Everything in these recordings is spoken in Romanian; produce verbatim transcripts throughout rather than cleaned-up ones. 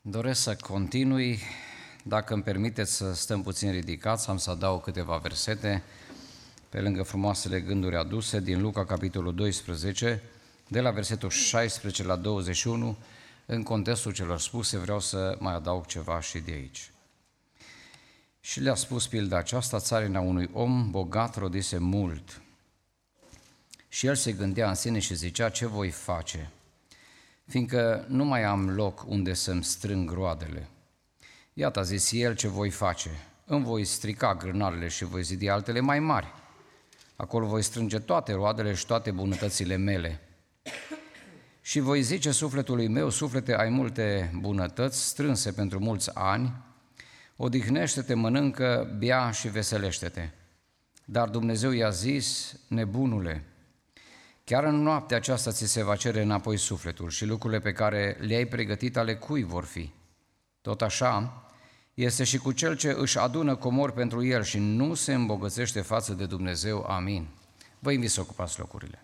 Doresc să continui, dacă îmi permiteți să stăm puțin ridicați, am să adaug câteva versete pe lângă frumoasele gânduri aduse din Luca, capitolul doisprezece, de la versetul șaisprezece la douăzeci și unu. În contextul celor spuse vreau să mai adaug ceva și de aici. Și le-a spus pilda aceasta: țarina unui om bogat rodise mult. Și el se gândea în sine și zicea: ce voi face, fiindcă nu mai am loc unde să-mi strâng roadele. Iată, a zis el, ce voi face: îmi voi strica grânarele și voi zidi altele mai mari. Acolo voi strânge toate roadele și toate bunătățile mele. Și voi zice sufletului meu: suflete, ai multe bunătăți strânse pentru mulți ani, odihnește-te, mănâncă, bea și veselește-te. Dar Dumnezeu i-a zis: nebunule, chiar în noaptea aceasta ți se va cere înapoi sufletul și lucrurile pe care le-ai pregătit ale cui vor fi? Tot așa este și cu cel ce își adună comori pentru el și nu se îmbogățește față de Dumnezeu. Amin. Vă invit să ocupați locurile.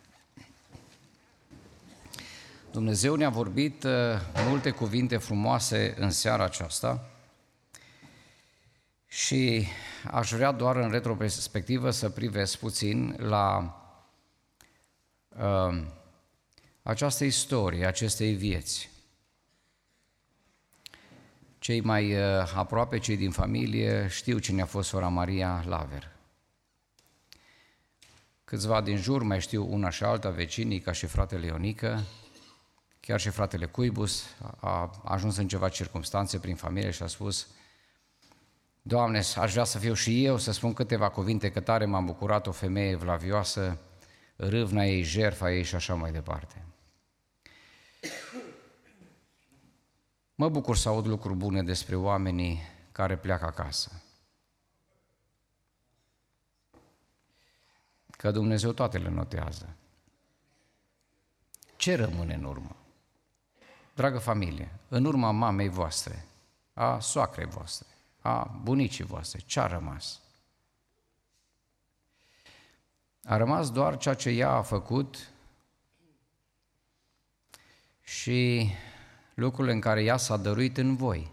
Dumnezeu ne-a vorbit multe cuvinte frumoase în seara aceasta și aș vrea doar în retroperspectivă să privesc puțin la uh, această istorie, acestei vieți. Cei mai uh, aproape, cei din familie, știu cine a fost sora Maria Laver. Câțiva din jur mai știu una și alta, vecinii, ca și fratele Ionică, chiar și fratele Cuibus a ajuns în ceva circumstanțe prin familie și a spus: Doamne, aș vrea să fiu și eu, să spun câteva cuvinte, că tare m-am bucurat, o femeie evlavioasă, râvna ei, jertfa ei și așa mai departe. Mă bucur să aud lucruri bune despre oamenii care pleacă acasă. Că Dumnezeu toate le notează. Ce rămâne în urmă? Dragă familie, în urma mamei voastre, a soacrei voastre, a bunicii voastre, ce-a rămas? A rămas doar ceea ce ea a făcut și lucrurile în care ea s-a dăruit în voi.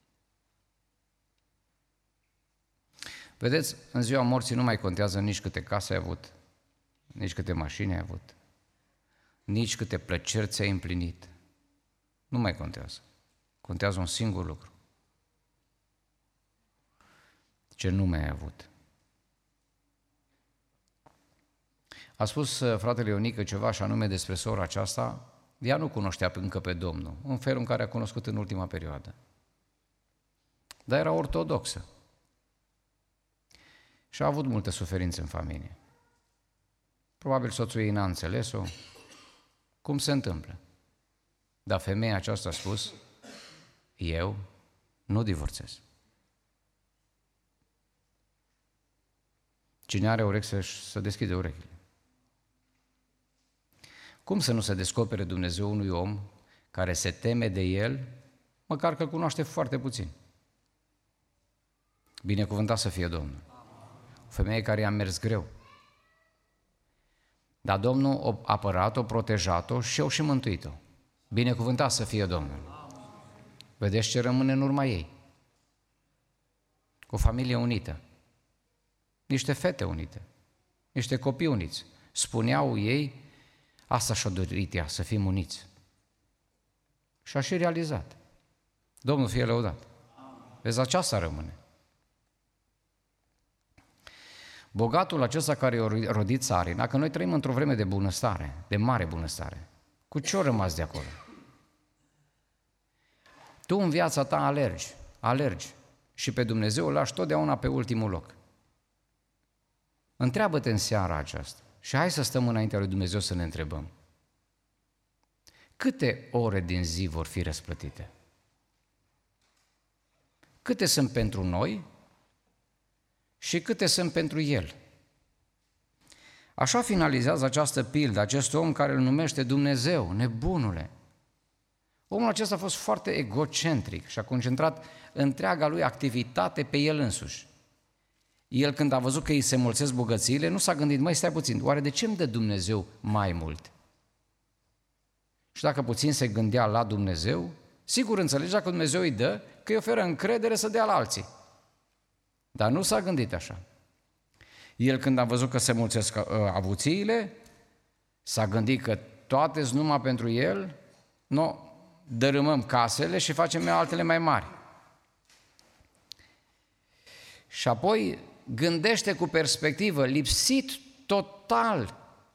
Vedeți, în ziua morții nu mai contează nici câte case ai avut, nici câte mașini ai avut, nici câte plăceri ți-ai împlinit. Nu mai contează. Contează un singur lucru: ce nume ai avut. A spus fratele Ionică ceva și anume despre sora aceasta. Ea nu cunoștea încă pe Domnul, în felul în care a cunoscut în ultima perioadă. Dar era ortodoxă și a avut multe suferințe în familie. Probabil soțul ei n-a înțeles-o, cum se întâmplă. Dar femeia aceasta a spus: eu nu divorțez. Cine are urechi să, să deschide urechile. Cum să nu se descopere Dumnezeu unui om care se teme de El, măcar că îl cunoaște foarte puțin? Binecuvântat să fie Domnul. O femeie care i-a mers greu. Dar Domnul a apărat-o, protejat-o și eu și mântuit-o. Binecuvântat să fie Domnul. Vedeți ce rămâne în urma ei? O familie unită. Niște fete unite. Niște copii uniți. Spuneau ei: asta și-a dorit ea, să fim uniți. Și a și realizat. Domnul fie lăudat. Vezi, aceasta rămâne. Bogatul acesta care i-a rodit țarina, că noi trăim într-o vreme de bunăstare, de mare bunăstare. Cu ce-o rămas de acolo? Tu în viața ta alergi, alergi și pe Dumnezeu îl lași totdeauna pe ultimul loc. Întreabă-te în seara aceasta și hai să stăm înaintea lui Dumnezeu să ne întrebăm: câte ore din zi vor fi răsplătite? Câte sunt pentru noi și câte sunt pentru El? Așa finalizează această pildă acest om care îl numește Dumnezeu, nebunule. Omul acesta a fost foarte egocentric și a concentrat întreaga lui activitate pe el însuși. El, când a văzut că îi se mulțesc bogățiile, nu s-a gândit: măi, stai puțin, oare de ce îmi dă Dumnezeu mai mult? Și dacă puțin se gândea la Dumnezeu, Sigur înțelegea că Dumnezeu îi dă, că îi oferă încredere să dea la alții. Dar nu s-a gândit așa. El, când a văzut că se mulțesc avuțiile, s-a gândit că toate-s numai pentru el, nu, dărâmăm casele și facem altele mai mari. Și apoi gândește cu perspectivă, lipsit total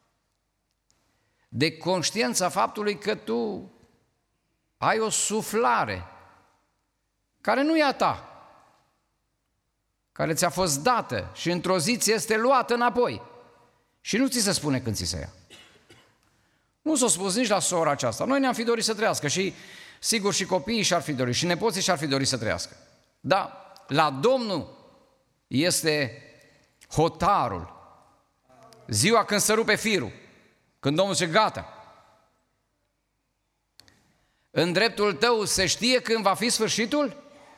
de conștiința faptului că tu ai o suflare care nu e a ta, care ți-a fost dată și într-o zi ți este luată înapoi și nu ți se spune când ți se ia. Nu s-o spus nici la sora aceasta. Noi ne-am fi dorit să trăiască și sigur și copiii și-ar fi dorit și nepoții și-ar fi dorit să trăiască. Dar la Domnul este hotarul, ziua când se rupe firul, când Domnul zice gata. În dreptul tău se știe când va fi sfârșitul?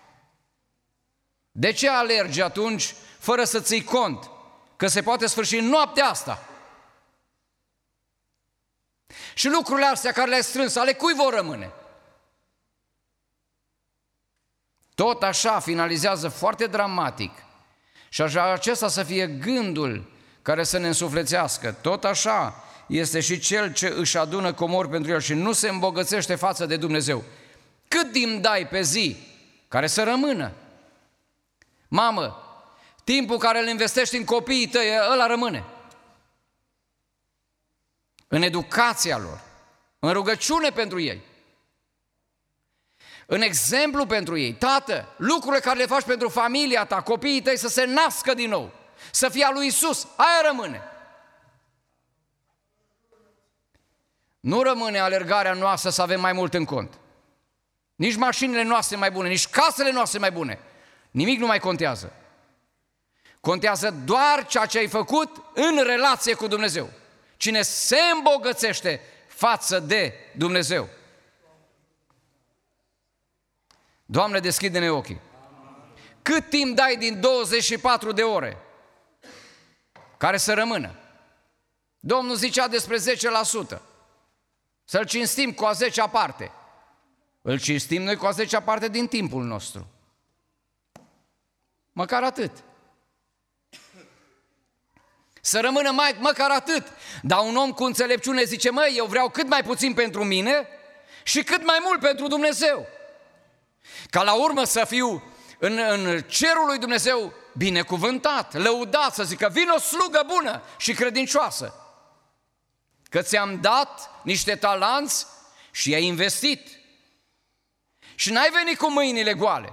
De ce alergi atunci fără să ții cont că se poate sfârși noaptea asta? Și lucrurile astea care le-ai strâns, ale cui vor rămâne? Tot așa finalizează foarte dramatic și așa acesta să fie gândul care să ne însuflețească. Tot așa este și cel ce își adună comori pentru el și nu se îmbogățește față de Dumnezeu. Cât timp dai pe zi care să rămână? Mamă, timpul care îl investești în copiii tăi, ăla rămâne. În educația lor, în rugăciune pentru ei, în exemplu pentru ei. Tată, lucrurile care le faci pentru familia ta, copiii tăi să se nască din nou, să fie a lui Iisus, aia rămâne. Nu rămâne alergarea noastră să avem mai mult în cont. Nici mașinile noastre mai bune, nici casele noastre mai bune. Nimic nu mai contează. Contează doar ceea ce ai făcut în relație cu Dumnezeu. Cine se îmbogățește față de Dumnezeu. Doamne, deschide-ne ochii. Cât timp dai din douăzeci și patru de ore care să rămână? Domnul zicea despre zece la sută. Să-L cinstim cu a zecea parte. Îl cinstim noi cu a zecea parte din timpul nostru. Măcar atât. Să rămână mai, măcar atât. Dar un om cu înțelepciune zice, măi, eu vreau cât mai puțin pentru mine și cât mai mult pentru Dumnezeu. Ca la urmă să fiu în, în cerul lui Dumnezeu binecuvântat, lăudat, să zică, vin o slugă bună și credincioasă. Că ți-am dat niște talanți și i-ai investit. Și n-ai venit cu mâinile goale.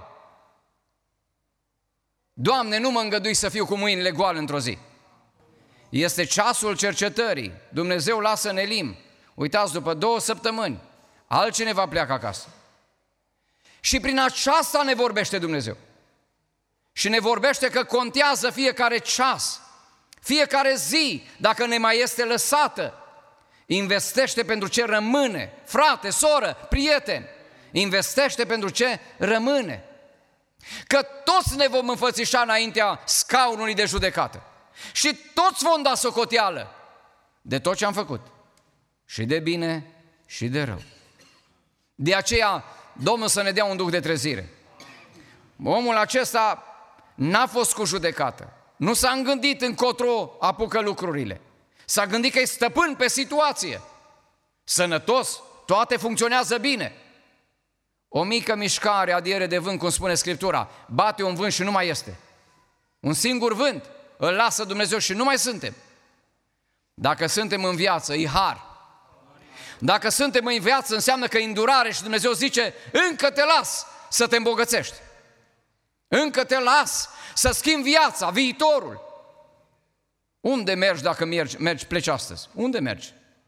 Doamne, nu mă îngădui să fiu cu mâinile goale într-o zi. Este ceasul cercetării. Dumnezeu lasă în Elim. Uitați, după două săptămâni, altcineva pleacă acasă. Și prin aceasta ne vorbește Dumnezeu. Și ne vorbește că contează fiecare ceas, fiecare zi, dacă ne mai este lăsată. Investește pentru ce rămâne. Frate, soră, prieten, investește pentru ce rămâne. Că toți ne vom înfățișa înaintea scaunului de judecată. Și toți vom da socoteală de tot ce am făcut. Și de bine și de rău. De aceea, Domnul să ne dea un duh de trezire. Omul acesta n-a fost cu judecată. Nu s-a gândit încotro apucă lucrurile. S-a gândit că e stăpân pe situație. Sănătos, toate funcționează bine. O mică mișcare, adiere de vânt, cum spune Scriptura, bate un vânt și nu mai este. Un singur vânt îl lasă Dumnezeu și nu mai suntem. Dacă suntem în viață, e har. Dacă suntem în viață, înseamnă că e îndurare și Dumnezeu zice, încă te las să te îmbogățești. Încă te las să schimbi viața, viitorul. Unde mergi dacă mergi, mergi pleci astăzi? Unde mergi?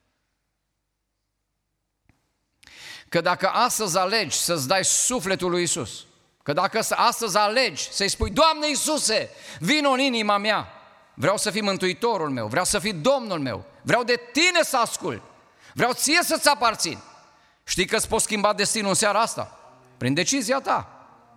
Că dacă astăzi alegi să-ți dai sufletul lui Iisus, că dacă astăzi alegi să-i spui, Doamne Iisuse, vino în inima mea, vreau să fii mântuitorul meu, vreau să fii Domnul meu, vreau de tine să ascult, vreau ție să-ți aparțin. Știi că îți poți schimba destinul în seara asta? Prin decizia ta.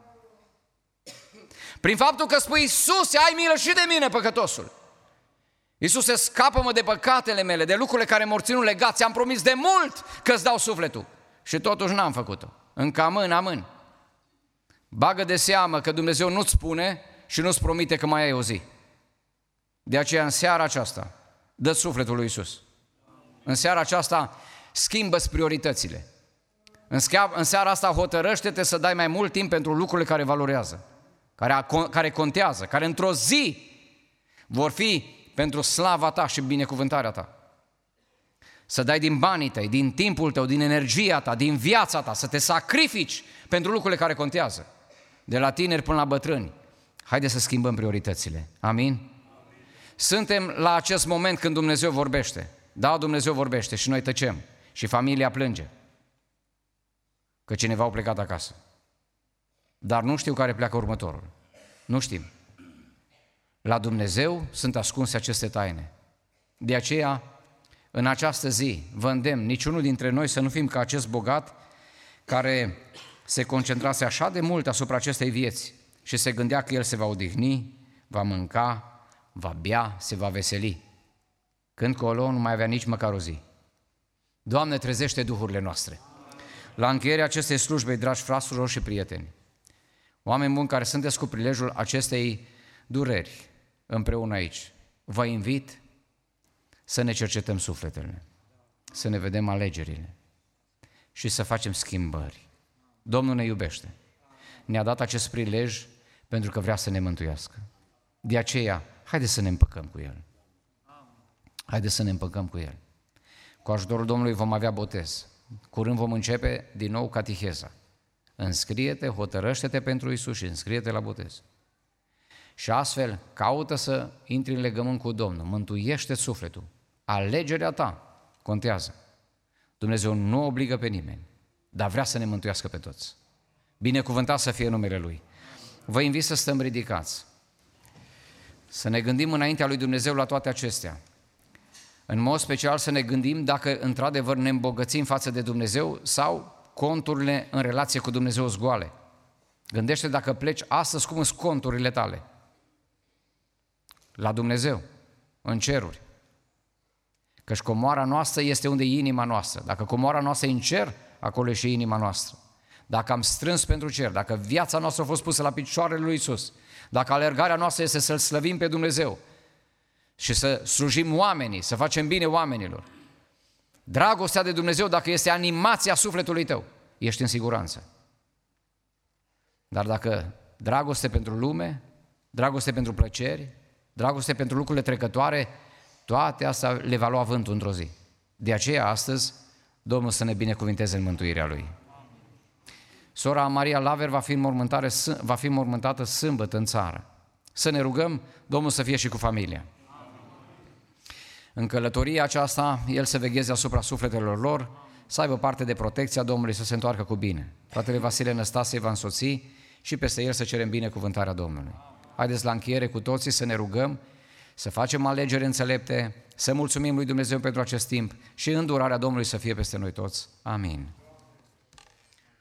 Prin faptul că spui, Iisuse, ai milă și de mine, păcătosul. Iisuse, scapă-mă de păcatele mele, de lucrurile care m-au ținut legat. Ți-am promis de mult că îți dau sufletul. Și totuși n-am făcut-o. încă amân, amân. Bagă de seamă că Dumnezeu nu-ți spune și nu-ți promite că mai ai o zi. De aceea în seara aceasta dă sufletul lui Iisus. În seara aceasta schimbă-ți prioritățile. În, schea, în seara asta hotărăște-te să dai mai mult timp pentru lucrurile care valorează, care, care contează, care într-o zi vor fi pentru slava ta și binecuvântarea ta. Să dai din banii tăi, din timpul tău, din energia ta, din viața ta, să te sacrifici pentru lucrurile care contează. De la tineri până la bătrâni. Haideți să schimbăm prioritățile. Amin? Amin. Suntem la acest moment când Dumnezeu vorbește. Da, Dumnezeu vorbește și noi tăcem. Și familia plânge. Că cineva a plecat acasă. Dar nu știu care pleacă următorul. Nu știm. La Dumnezeu sunt ascunse aceste taine. De aceea, în această zi, vă îndemn, niciunul dintre noi să nu fim ca acest bogat care se concentrase așa de mult asupra acestei vieți și se gândea că el se va odihni, va mânca, va bea, se va veseli. Când colo nu mai avea nici măcar o zi. Doamne, trezește duhurile noastre. La încheierea acestei slujbe, dragi frați, surori și prieteni, oameni buni care sunteți cu prilejul acestei dureri împreună aici, vă invit să ne cercetăm sufletele, să ne vedem alegerile și să facem schimbări. Domnul ne iubește. Ne-a dat acest prilej pentru că vrea să ne mântuiască. De aceea, haideți să ne împăcăm cu El. Haideți să ne împăcăm cu El. Cu ajutorul Domnului vom avea botez. Curând vom începe din nou catiheza. Înscrie-te, hotărăște-te pentru Iisus și înscrie-te la botez. Și astfel, caută să intri în legământ cu Domnul. Mântuiește sufletul. Alegerea ta contează. Dumnezeu nu obligă pe nimeni, dar vrea să ne mântuiască pe toți. Binecuvântat să fie numele Lui. Vă invit să stăm ridicați. Să ne gândim înaintea lui Dumnezeu la toate acestea. În mod special să ne gândim dacă într-adevăr ne îmbogățim față de Dumnezeu sau conturile în relație cu Dumnezeu sunt goale. Gândește dacă pleci astăzi, cum sunt conturile tale? La Dumnezeu, în ceruri. Căci comoara noastră este unde e inima noastră. Dacă comoara noastră e în cer, acolo e și inima noastră. Dacă am strâns pentru cer, dacă viața noastră a fost pusă la picioarele lui Iisus, dacă alergarea noastră este să-L slăvim pe Dumnezeu și să slujim oamenii, să facem bine oamenilor, dragostea de Dumnezeu, dacă este animația sufletului tău, ești în siguranță. Dar dacă dragoste pentru lume, dragoste pentru plăceri, dragoste pentru lucrurile trecătoare, toate astea le va lua vântul într-o zi. De aceea, astăzi, Domnul să ne binecuvinteze în mântuirea Lui. Sora Maria Laver va fi, va fi mormântată sâmbătă în țară. Să ne rugăm, Domnul să fie și cu familia. În călătoria aceasta, El să vegheze asupra sufletelor lor, să aibă parte de protecția Domnului, să se întoarcă cu bine. Fratele Vasile Năstase va însoți și peste el să cerem binecuvântarea Domnului. Haideți la încheiere cu toții să ne rugăm, să facem alegeri înțelepte, să mulțumim lui Dumnezeu pentru acest timp și îndurarea Domnului să fie peste noi toți. Amin.